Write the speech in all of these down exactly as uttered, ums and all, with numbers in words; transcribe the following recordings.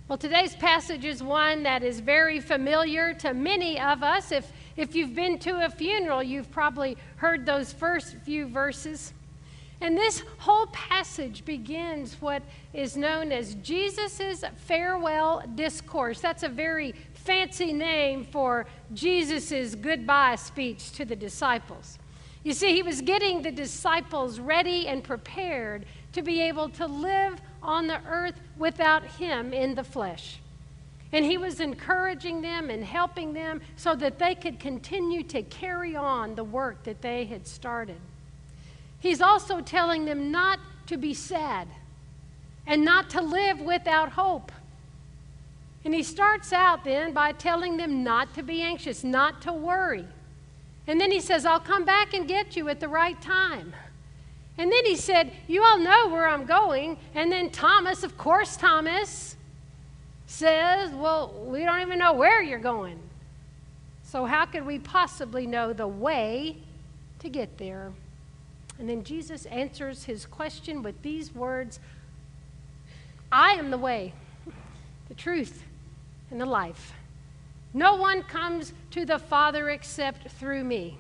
Well, today's passage is one that is very familiar to many of us. If, if you've been to a funeral, you've probably heard those first few verses. And this whole passage begins what is known as Jesus' farewell discourse. That's a very fancy name for Jesus' goodbye speech to the disciples. You see, he was getting the disciples ready and prepared to be able to live on the earth without him in the flesh. And he was encouraging them and helping them so that they could continue to carry on the work that they had started. He's also telling them not to be sad and not to live without hope. And he starts out then by telling them not to be anxious, not to worry. And then he says, I'll come back and get you at the right time. And then he said, you all know where I'm going. And then Thomas, of course Thomas, says, well, we don't even know where you're going. So how could we possibly know the way to get there? And then Jesus answers his question with these words, I am the way, the truth, and the life. No one comes to the Father except through me.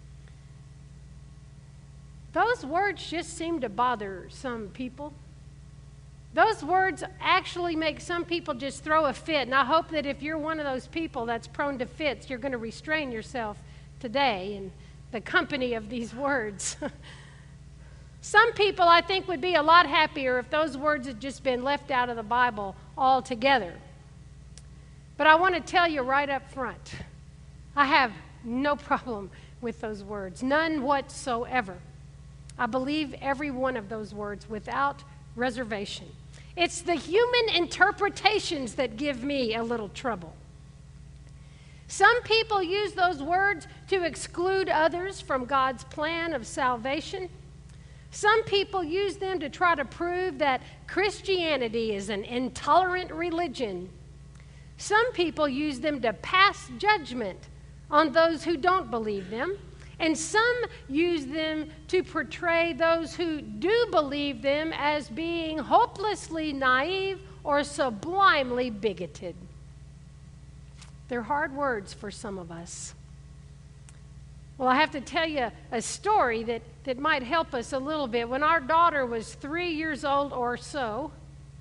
Those words just seem to bother some people. Those words actually make some people just throw a fit. And I hope that if you're one of those people that's prone to fits, you're going to restrain yourself today in the company of these words. Some people, I think, would be a lot happier if those words had just been left out of the Bible altogether. But I want to tell you right up front, I have no problem with those words, none whatsoever. I believe every one of those words without reservation. It's the human interpretations that give me a little trouble. Some people use those words to exclude others from God's plan of salvation. Some people use them to try to prove that Christianity is an intolerant religion. Some people use them to pass judgment on those who don't believe them. And some use them to portray those who do believe them as being hopelessly naive or sublimely bigoted. They're hard words for some of us. Well, I have to tell you a story that, that might help us a little bit. When our daughter was three years old or so,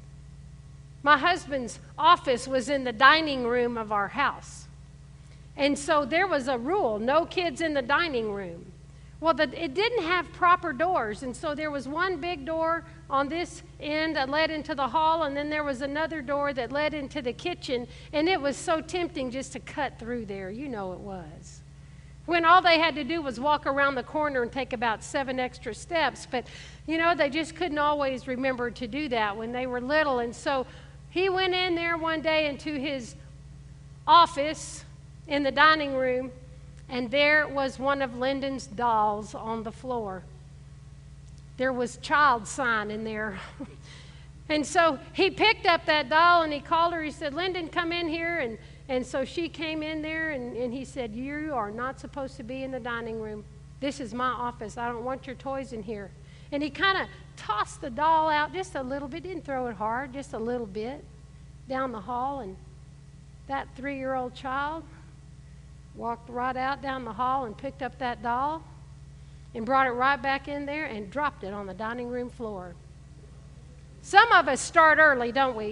my husband's office was in the dining room of our house. And so there was a rule, no kids in the dining room. Well, the, it didn't have proper doors, and so there was one big door on this end that led into the hall, and then there was another door that led into the kitchen, and it was so tempting just to cut through there. You know it was. When all they had to do was walk around the corner and take about seven extra steps, but, you know, they just couldn't always remember to do that when they were little, and so he went in there one day into his office in the dining room, and there was one of Lyndon's dolls on the floor. There was child sign in there. And so he picked up that doll and he called her. He said, Lyndon, come in here. And, and so she came in there, and, and he said, you are not supposed to be in the dining room. This is my office. I don't want your toys in here. And he kind of tossed the doll out just a little bit. Didn't throw it hard, just a little bit down the hall. And that three-year-old child walked right out down the hall and picked up that doll and brought it right back in there and dropped it on the dining room floor. Some of us start early, don't we?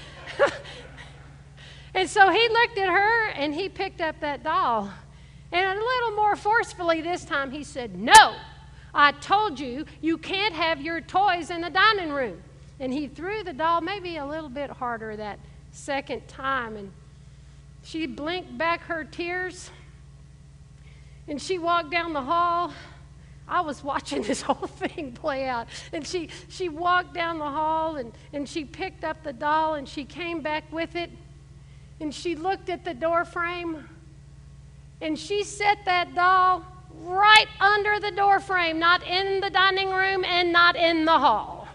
And so he looked at her and he picked up that doll. And a little more forcefully this time he said, no, I told you, you can't have your toys in the dining room. And he threw the doll maybe a little bit harder that second time, and she blinked back her tears, and she walked down the hall. I was watching this whole thing play out. And she, she walked down the hall, and, and she picked up the doll, and she came back with it. And she looked at the door frame, and she set that doll right under the door frame, not in the dining room and not in the hall.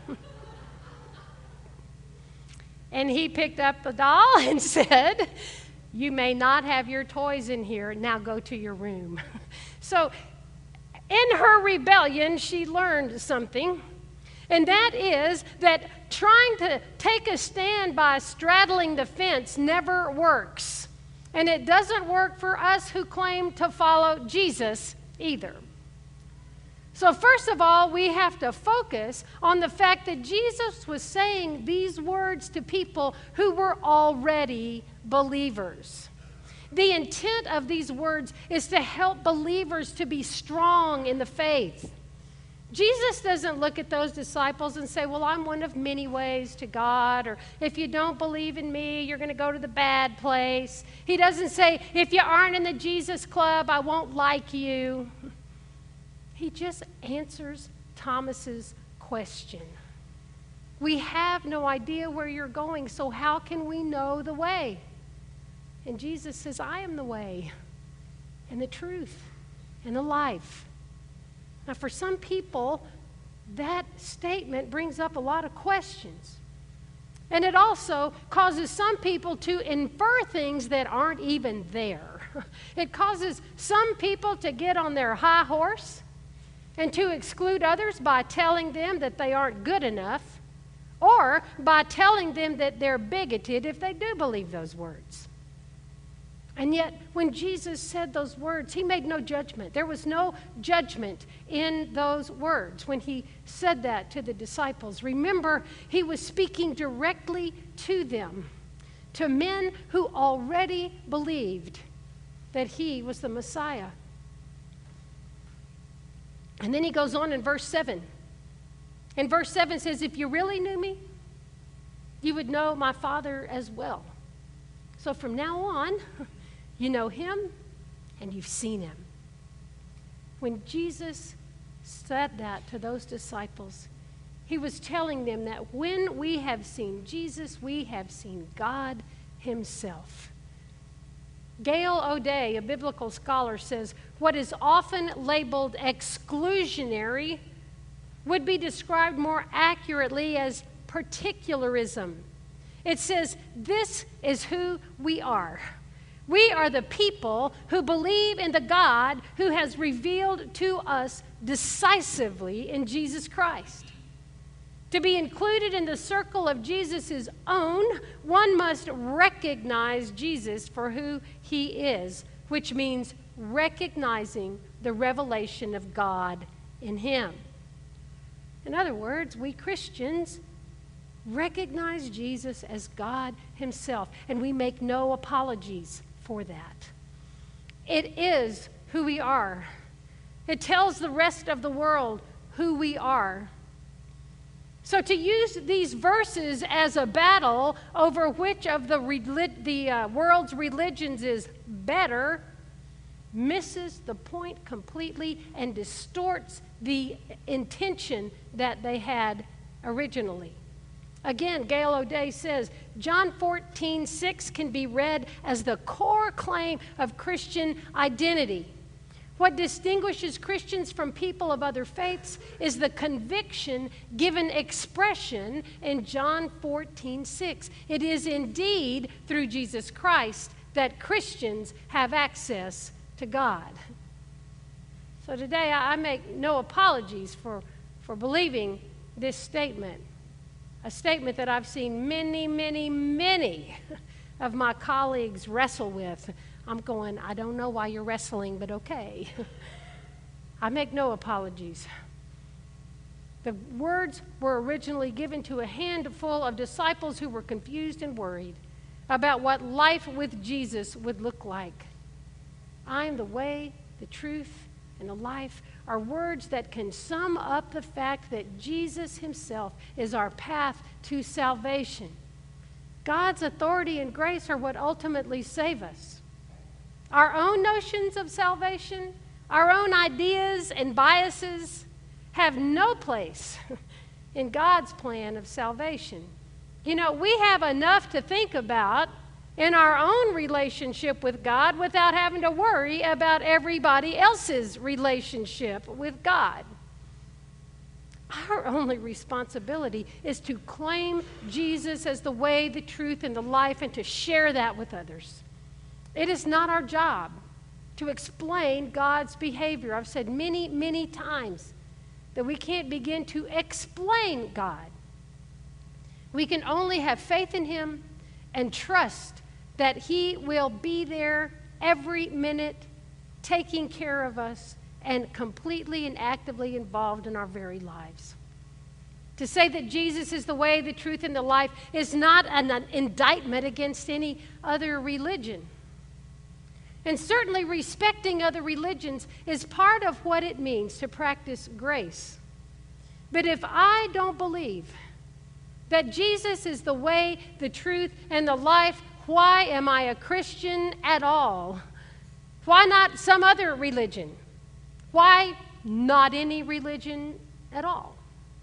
And he picked up the doll and said, you may not have your toys in here. Now go to your room. So in her rebellion, she learned something. And that is that trying to take a stand by straddling the fence never works. And it doesn't work for us who claim to follow Jesus either. So first of all, we have to focus on the fact that Jesus was saying these words to people who were already believers. The intent of these words is to help believers to be strong in the faith. Jesus doesn't look at those disciples and say, well, I'm one of many ways to God, or if you don't believe in me, you're going to go to the bad place. He doesn't say, if you aren't in the Jesus Club, I won't like you. He just answers Thomas's question. We have no idea where you're going, so how can we know the way? And Jesus says, I am the way and the truth and the life. Now, for some people, that statement brings up a lot of questions. And it also causes some people to infer things that aren't even there. It causes some people to get on their high horse and to exclude others by telling them that they aren't good enough, or by telling them that they're bigoted if they do believe those words. And yet, when Jesus said those words, he made no judgment. There was no judgment in those words when he said that to the disciples. Remember, he was speaking directly to them, to men who already believed that he was the Messiah. And then he goes on in verse seven. And verse seven says, if you really knew me, you would know my Father as well. So from now on, you know him and you've seen him. When Jesus said that to those disciples, he was telling them that when we have seen Jesus, we have seen God himself. Gail O'Day, a biblical scholar, says what is often labeled exclusionary would be described more accurately as particularism. It says, this is who we are. We are the people who believe in the God who has revealed to us decisively in Jesus Christ. To be included in the circle of Jesus' own, one must recognize Jesus for who he is, which means recognizing the revelation of God in him. In other words, we Christians recognize Jesus as God himself, and we make no apologies for that. It is who we are. It tells the rest of the world who we are. So to use these verses as a battle over which of the, relig- the uh, world's religions is better misses the point completely and distorts the intention that they had originally. Again, Gail O'Day says, John fourteen six can be read as the core claim of Christian identity. What distinguishes Christians from people of other faiths is the conviction given expression in John fourteen six. It is indeed through Jesus Christ that Christians have access to God. So today I make no apologies for, for believing this statement. A statement that I've seen many, many, many of my colleagues wrestle with. I'm going, I don't know why you're wrestling, but okay. I make no apologies. The words were originally given to a handful of disciples who were confused and worried about what life with Jesus would look like. I am the way, the truth, and the life are words that can sum up the fact that Jesus himself is our path to salvation. God's authority and grace are what ultimately save us. Our own notions of salvation, our own ideas and biases have no place in God's plan of salvation. You know, we have enough to think about in our own relationship with God without having to worry about everybody else's relationship with God. Our only responsibility is to claim Jesus as the way, the truth, and the life, and to share that with others. It is not our job to explain God's behavior. I've said many, many times that we can't begin to explain God. We can only have faith in him and trust that he will be there every minute, taking care of us and completely and actively involved in our very lives. To say that Jesus is the way, the truth, and the life is not an, an indictment against any other religion. And certainly respecting other religions is part of what it means to practice grace. But if I don't believe that Jesus is the way, the truth, and the life, why am I a Christian at all? Why not some other religion? Why not any religion at all?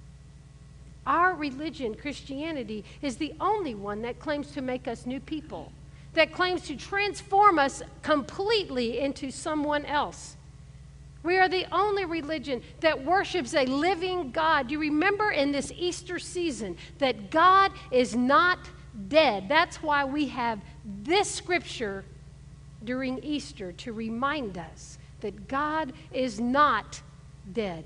Our religion, Christianity, is the only one that claims to make us new people, that claims to transform us completely into someone else. We are the only religion that worships a living God. You remember in this Easter season that God is not dead. That's why we have this scripture during Easter to remind us that God is not dead.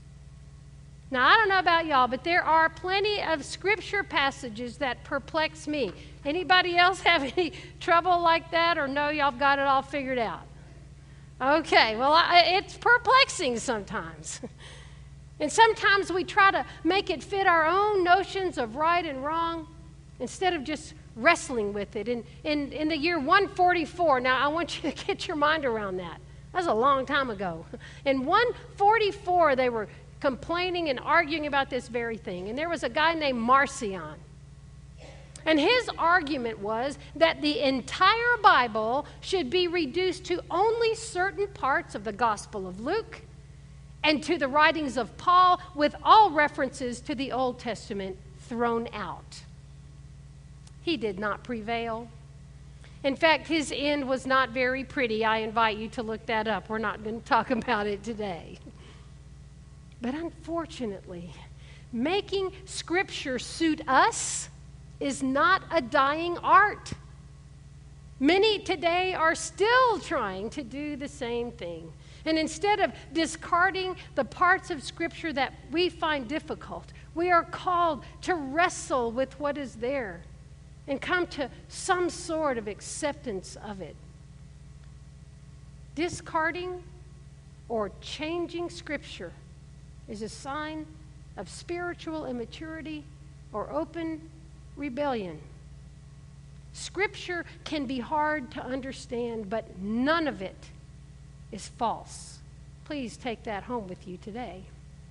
Now, I don't know about y'all, but there are plenty of scripture passages that perplex me. Anybody else have any trouble like that, or no, y'all got it all figured out? Okay, well, I, it's perplexing sometimes. And sometimes we try to make it fit our own notions of right and wrong instead of just wrestling with it. In, in, in the year one forty-four, now I want you to get your mind around that. That was a long time ago. In one forty-four, they were complaining and arguing about this very thing. And there was a guy named Marcion. And his argument was that the entire Bible should be reduced to only certain parts of the Gospel of Luke and to the writings of Paul, with all references to the Old Testament thrown out. He did not prevail. In fact, his end was not very pretty. I invite you to look that up. We're not going to talk about it today. But unfortunately, making Scripture suit us is not a dying art. Many today are still trying to do the same thing. And instead of discarding the parts of Scripture that we find difficult, we are called to wrestle with what is there and come to some sort of acceptance of it. Discarding or changing Scripture is a sign of spiritual immaturity or open rebellion. Scripture can be hard to understand, but none of it is false. Please take that home with you today.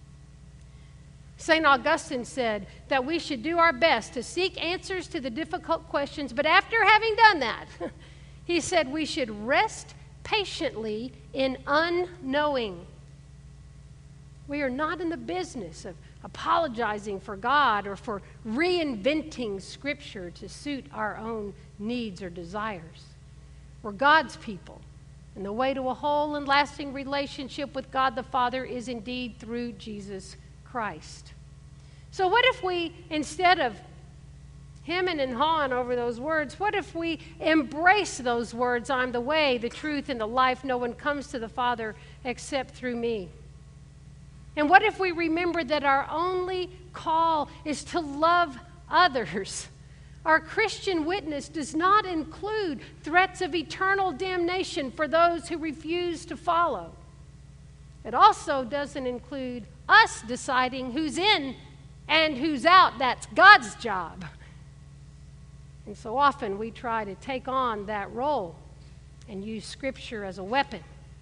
Saint Augustine said that we should do our best to seek answers to the difficult questions, but after having done that, he said we should rest patiently in unknowing. We are not in the business of apologizing for God or for reinventing Scripture to suit our own needs or desires. We're God's people, and the way to a whole and lasting relationship with God the Father is indeed through Jesus Christ. So what if we, instead of hemming and hawing over those words, what if we embrace those words, I'm the way, the truth, and the life, no one comes to the Father except through me? And what if we remember that our only call is to love others? Our Christian witness does not include threats of eternal damnation for those who refuse to follow. It also doesn't include us deciding who's in and who's out. That's God's job. And so often we try to take on that role and use Scripture as a weapon.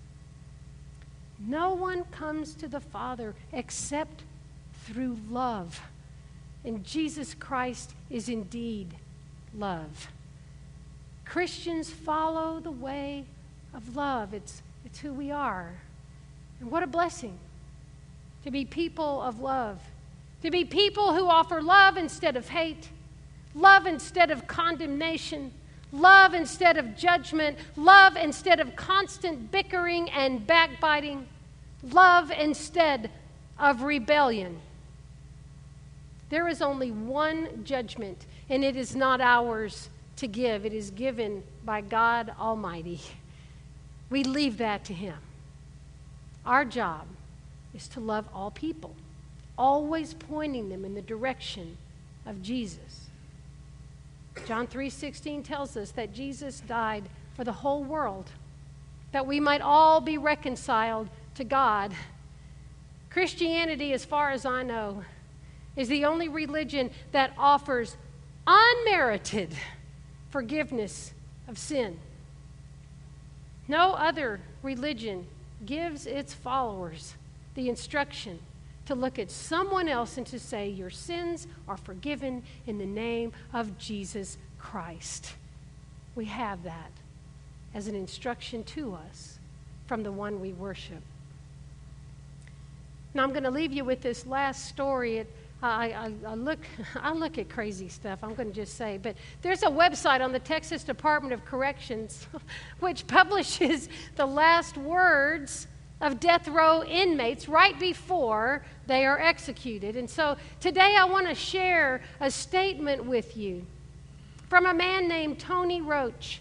No one comes to the Father except through love. And Jesus Christ is indeed love. Christians follow the way of love. It's, it's who we are. And what a blessing to be people of love. To be people who offer love instead of hate. Love instead of condemnation. Love instead of judgment. Love instead of constant bickering and backbiting. Love instead of rebellion. There is only one judgment, and it is not ours to give. It is given by God Almighty. We leave that to Him. Our job is to love all people, always pointing them in the direction of Jesus. John three sixteen tells us that Jesus died for the whole world, that we might all be reconciled to God. Christianity, as far as I know, is the only religion that offers unmerited forgiveness of sin. No other religion gives its followers the instruction to look at someone else and to say, your sins are forgiven in the name of Jesus Christ. We have that as an instruction to us from the one we worship. Now I'm going to leave you with this last story. It, I, I, I look I look at crazy stuff, I'm going to just say, but there's a website on the Texas Department of Corrections which publishes the last words of death row inmates right before they are executed. And so today I want to share a statement with you from a man named Tony Roach.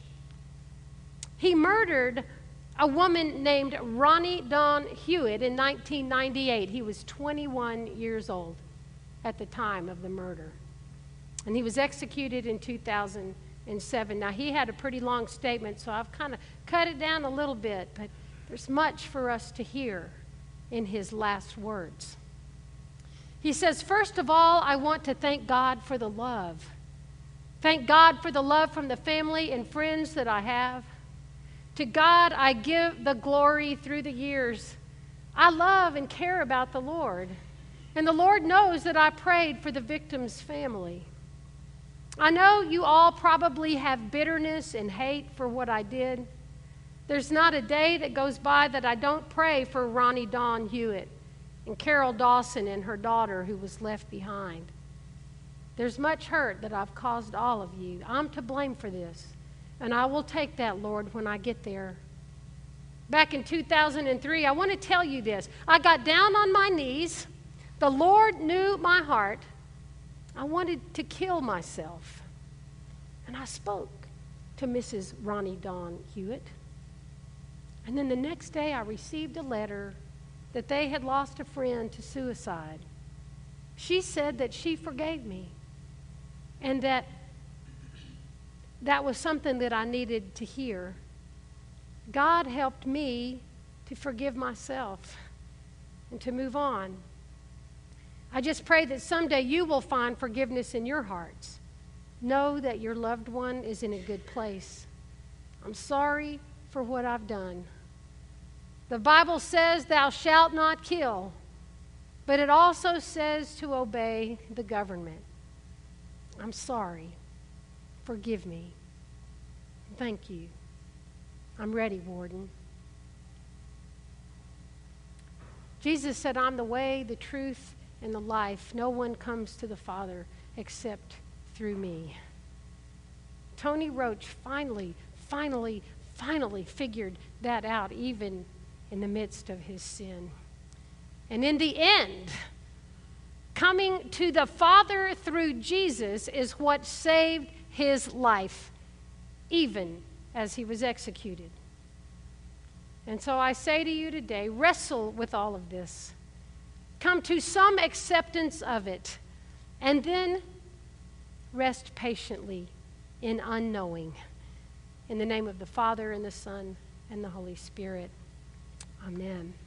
He murdered a woman named Ronnie Dawn Hewitt in nineteen ninety-eight. He was twenty-one years old at the time of the murder. And he was executed in two thousand seven. Now, he had a pretty long statement, so I've kind of cut it down a little bit, but there's much for us to hear in his last words. He says, first of all, I want to thank God for the love. Thank God for the love from the family and friends that I have. To God, I give the glory through the years. I love and care about the Lord. And the Lord knows that I prayed for the victim's family. I know you all probably have bitterness and hate for what I did. There's not a day that goes by that I don't pray for Ronnie Dawn Hewitt and Carol Dawson and her daughter who was left behind. There's much hurt that I've caused all of you. I'm to blame for this, and I will take that, Lord, when I get there. Back in two thousand three, I want to tell you this. I got down on my knees. The Lord knew my heart. I wanted to kill myself. And I spoke to Missus Ronnie Dawn Hewitt. And then the next day I received a letter that they had lost a friend to suicide. She said that she forgave me and that that was something that I needed to hear. God helped me to forgive myself and to move on. I just pray that someday you will find forgiveness in your hearts. Know that your loved one is in a good place. I'm sorry for what I've done. The Bible says, thou shalt not kill, but it also says to obey the government. I'm sorry. Forgive me. Thank you. I'm ready, Warden. Jesus said, I'm the way, the truth, and the life. No one comes to the Father except through me. Tony Roach finally, finally, finally figured that out, even in the midst of his sin. And in the end, coming to the Father through Jesus is what saved his life, even as he was executed. And so I say to you today, wrestle with all of this. Come to some acceptance of it, and then rest patiently in unknowing. In the name of the Father, and the Son, and the Holy Spirit. Amen.